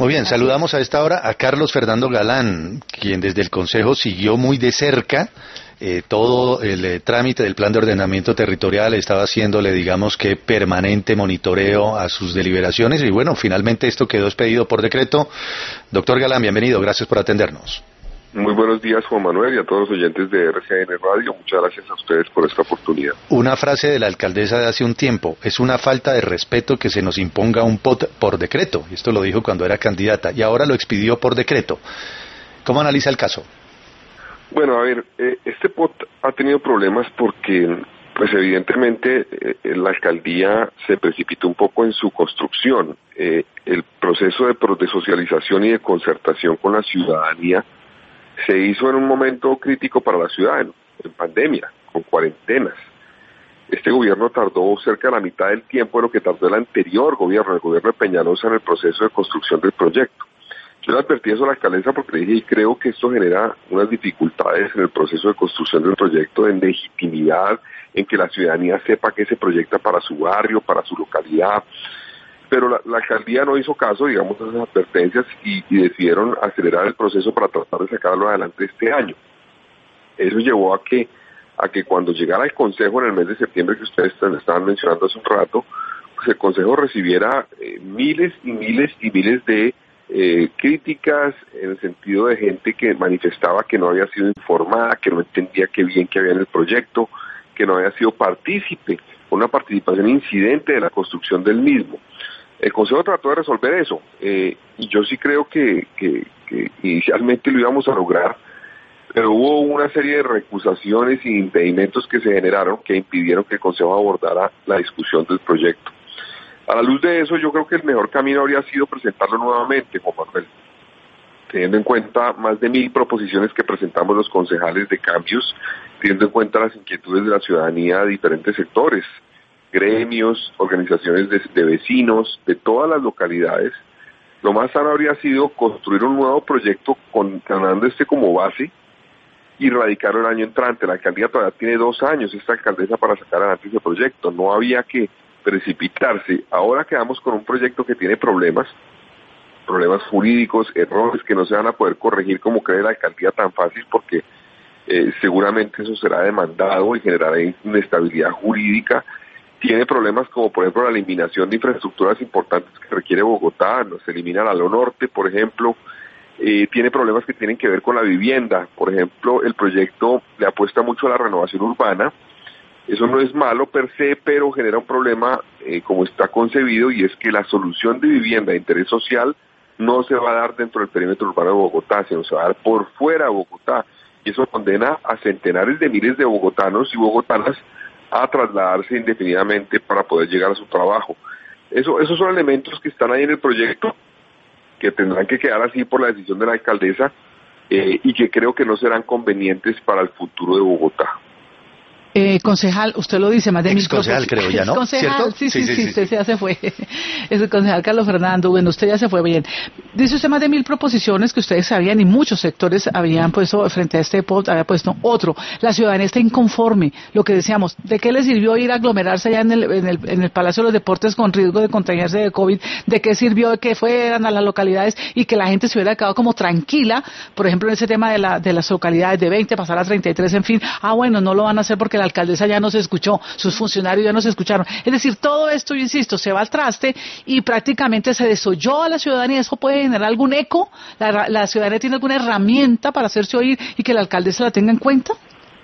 Muy bien, saludamos a esta hora a Carlos Fernando Galán, quien desde el Consejo siguió muy de cerca todo el trámite del plan de ordenamiento territorial, estaba haciéndole, digamos que, permanente monitoreo a sus deliberaciones y bueno, finalmente esto quedó expedido por decreto. Doctor Galán, bienvenido, gracias por atendernos. Muy buenos días, Juan Manuel, y a todos los oyentes de RCN Radio. Muchas gracias a ustedes por esta oportunidad. Una frase de la alcaldesa de hace un tiempo: es una falta de respeto que se nos imponga un POT por decreto. Esto lo dijo cuando era candidata y ahora lo expidió por decreto. ¿Cómo analiza el caso? Bueno, a ver, este POT ha tenido problemas porque, pues evidentemente, la alcaldía se precipitó un poco en su construcción. El proceso de socialización y de concertación con la ciudadanía se hizo en un momento crítico para la ciudad, en pandemia, con cuarentenas. Este gobierno tardó cerca de la mitad del tiempo de lo que tardó el anterior gobierno, el gobierno de Peñalosa, en el proceso de construcción del proyecto. Yo le advertí eso a la alcaldesa porque le dije, y creo que esto genera unas dificultades en el proceso de construcción del proyecto, en legitimidad, en que la ciudadanía sepa que se proyecta para su barrio, para su localidad. Pero la alcaldía no hizo caso, digamos, a esas advertencias y decidieron acelerar el proceso para tratar de sacarlo adelante este año. Eso llevó a que cuando llegara el Consejo en el mes de septiembre, que ustedes estaban mencionando hace un rato, pues el Consejo recibiera miles y miles y miles de críticas, en el sentido de gente que manifestaba que no había sido informada, que no entendía qué bien que había en el proyecto, que no había sido partícipe, una participación incidente de la construcción del mismo. El Consejo trató de resolver eso, y yo sí creo que inicialmente lo íbamos a lograr, pero hubo una serie de recusaciones y impedimentos que se generaron que impidieron que el Consejo abordara la discusión del proyecto. A la luz de eso, yo creo que el mejor camino habría sido presentarlo nuevamente, Juan Manuel, teniendo en cuenta más de 1,000 proposiciones que presentamos los concejales de cambios, teniendo en cuenta las inquietudes de la ciudadanía de diferentes sectores, gremios, organizaciones de vecinos, de todas las localidades. Lo más sano habría sido construir un nuevo proyecto tomando este como base y radicarlo el año entrante. La alcaldía todavía tiene 2 años, esta alcaldesa, para sacar adelante ese proyecto. No había que precipitarse. Ahora quedamos con un proyecto que tiene problemas jurídicos, errores que no se van a poder corregir como cree la alcaldía tan fácil, porque seguramente eso será demandado y generará inestabilidad jurídica. Tiene problemas como, por ejemplo, la eliminación de infraestructuras importantes que requiere Bogotá, se elimina la Lo Norte, por ejemplo. Tiene problemas que tienen que ver con la vivienda. Por ejemplo, el proyecto le apuesta mucho a la renovación urbana. Eso no es malo per se, pero genera un problema como está concebido, y es que la solución de vivienda de interés social no se va a dar dentro del perímetro urbano de Bogotá, sino se va a dar por fuera de Bogotá. Y eso condena a centenares de miles de bogotanos y bogotanas a trasladarse indefinidamente para poder llegar a su trabajo. Esos son elementos que están ahí en el proyecto, que tendrán que quedar así por la decisión de la alcaldesa, y que creo que no serán convenientes para el futuro de Bogotá. Concejal, usted lo dice, más de 1,000 concejal, creo ya, ¿no? Concejal, ¿cierto? Sí, usted ya se fue. Es el concejal Carlos Fernando. Bueno, usted ya se fue, bien. Dice usted más de 1,000 proposiciones que ustedes sabían y muchos sectores habían puesto frente a este POT, había puesto otro. La ciudadanía está inconforme. Lo que decíamos, ¿de qué le sirvió ir a aglomerarse allá en el Palacio de los Deportes con riesgo de contagiarse de COVID? ¿De qué sirvió que fueran a las localidades y que la gente se hubiera quedado como tranquila? Por ejemplo, en ese tema de las localidades de 20 pasar a 33, en fin. Bueno, no lo van a hacer porque la alcaldesa ya no se escuchó, sus funcionarios ya no se escucharon. Es decir, todo esto, yo insisto, se va al traste y prácticamente se desoyó a la ciudadanía. ¿Eso puede generar algún eco? ¿La ciudadanía tiene alguna herramienta para hacerse oír y que la alcaldesa la tenga en cuenta?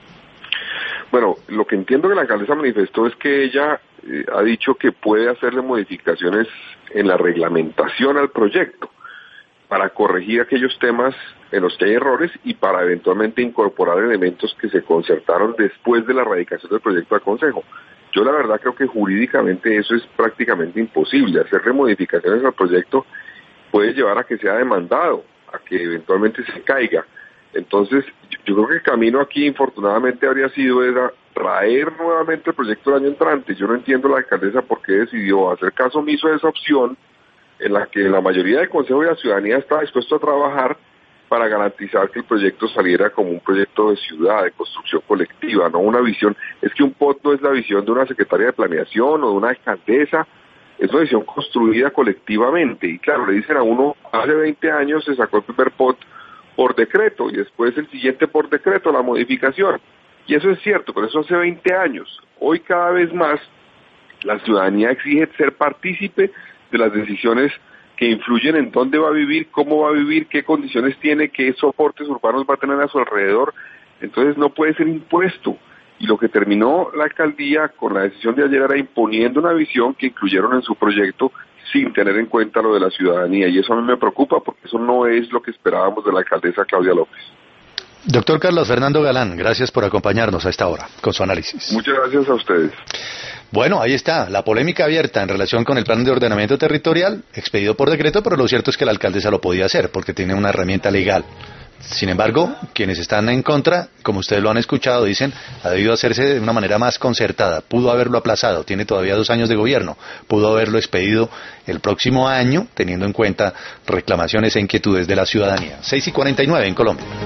Bueno, lo que entiendo que la alcaldesa manifestó es que ella ha dicho que puede hacerle modificaciones en la reglamentación al proyecto para corregir aquellos temas en los que hay errores y para eventualmente incorporar elementos que se concertaron después de la radicación del proyecto al Consejo. Yo la verdad creo que jurídicamente eso es prácticamente imposible. Hacerle modificaciones al proyecto puede llevar a que sea demandado, a que eventualmente se caiga. Entonces, yo creo que el camino aquí, infortunadamente, habría sido traer nuevamente el proyecto el año entrante. Yo no entiendo la alcaldesa por qué decidió hacer caso omiso de esa opción, en la que la mayoría del Consejo y la ciudadanía está dispuesto a trabajar para garantizar que el proyecto saliera como un proyecto de ciudad, de construcción colectiva, no una visión. Es que un POT no es la visión de una secretaria de planeación o de una alcaldesa es una decisión construida colectivamente. Y claro, le dicen a uno, hace 20 años se sacó el primer POT por decreto y después el siguiente por decreto, la modificación. Y eso es cierto, pero eso hace 20 años. Hoy cada vez más la ciudadanía exige ser partícipe de las decisiones que influyen en dónde va a vivir, cómo va a vivir, qué condiciones tiene, qué soportes urbanos va a tener a su alrededor. Entonces no puede ser impuesto. Y lo que terminó la alcaldía con la decisión de ayer era imponiendo una visión que incluyeron en su proyecto sin tener en cuenta lo de la ciudadanía. Y eso a mí me preocupa porque eso no es lo que esperábamos de la alcaldesa Claudia López. Doctor Carlos Fernando Galán, gracias por acompañarnos a esta hora con su análisis. Muchas gracias a ustedes. Bueno, ahí está, la polémica abierta en relación con el plan de ordenamiento territorial, expedido por decreto, pero lo cierto es que la alcaldesa lo podía hacer porque tiene una herramienta legal. Sin embargo, quienes están en contra, como ustedes lo han escuchado, dicen, ha debido hacerse de una manera más concertada, pudo haberlo aplazado, tiene todavía 2 años de gobierno, pudo haberlo expedido el próximo año, teniendo en cuenta reclamaciones e inquietudes de la ciudadanía. 6:49 en Colombia.